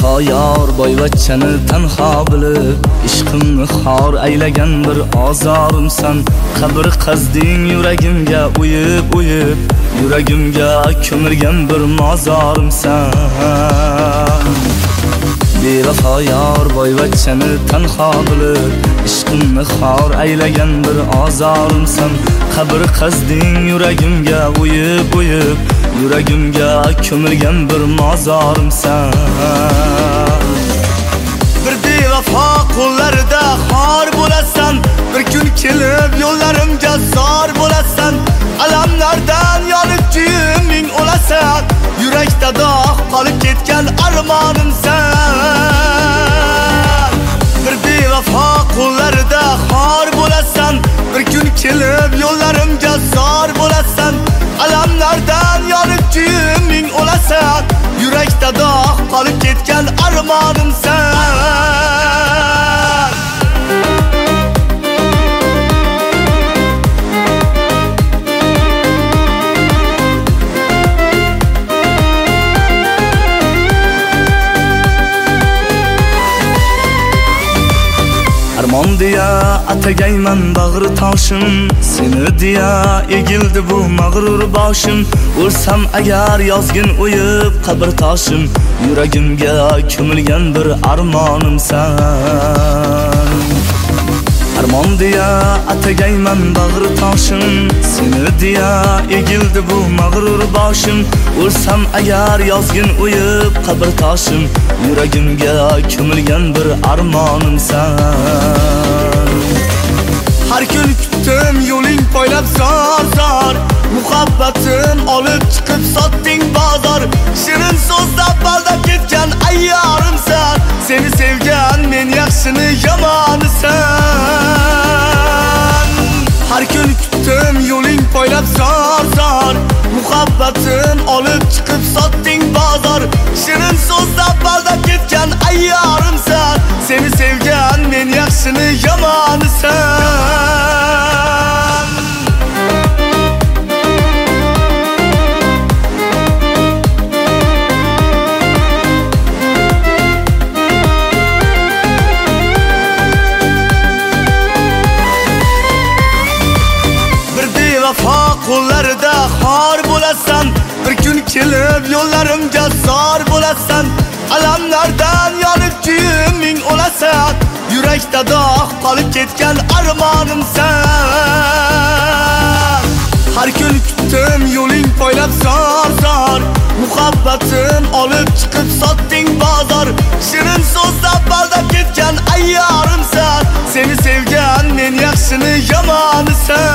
Bevafo yor boyvachchani tanho bilib, ishqimni xor aylagan bir ozorimsan. Qabr qazding yuragimga uyib, yuragimga ko'mirgan bir mozorimsan. Bevafo yor boyvachchani tanho bilib, ishqimni xor aylagan bir ozorimsan. Qabr qazding yuragimga uyib, yuragimga ko'mirgan bir mozorimsan. Bir bevafo qo'llarida xor bo'lasan, bir kun kelib yo'llarimga zor bo'lasan. Alamlardan yonib kuyiming o'lasan, yurakda dog' qolib ketgan armonimsan. Bir bevafo qo'llarida xor bo'lasan, bir kun kelib yo'llarimga zor bo'lasan. Alamlardan yonib kuyiming o'lasan, yurakda dog' qolib ketgan armonimsan. Armon deya atagayman bag'ri toshim, seni deya egildi bu mag'rur boshim. O'lsam agar yozgin o'yib qabr toshim, yuragimga ko'milgan bir armonimsan. Armon deya atagayman bag'ri toshim, seni deya egildi bu mag'rur boshim. O'lsam agar yozgin o'yib qabr toshim, yuragimga ko'milgan bir armonimsan. Har kun kutdim yo'ling poylab zor, muhabbatim olib chiqib sotding bozor. Shirin so'zlab aldab ketgan ayyorimsan, seni sevgan men yaxshini yomonisan. Har kun kutdim yo'ling poylab zor, muhabbatim olib chiqib sotding bozor. Shirin so'zlab aldab ketgan ayyorimsan, seni sevgan men yaxshini yomonisan. Bevafo qo'llarida xor bo'lasan, bir kun kelib yo'llarimga zor bo'lasan. Alamlardan yonib kuyiming o'lasan, yurakda dog' qolib ketgan armonimsan. Har kun kutdim yo'ling poylab zor, muhabbatim olib chiqib sotding bozor. Shirin so'zlab aldab ketgan ayyorimsan, seni sevgan men yaxshini yomonisan.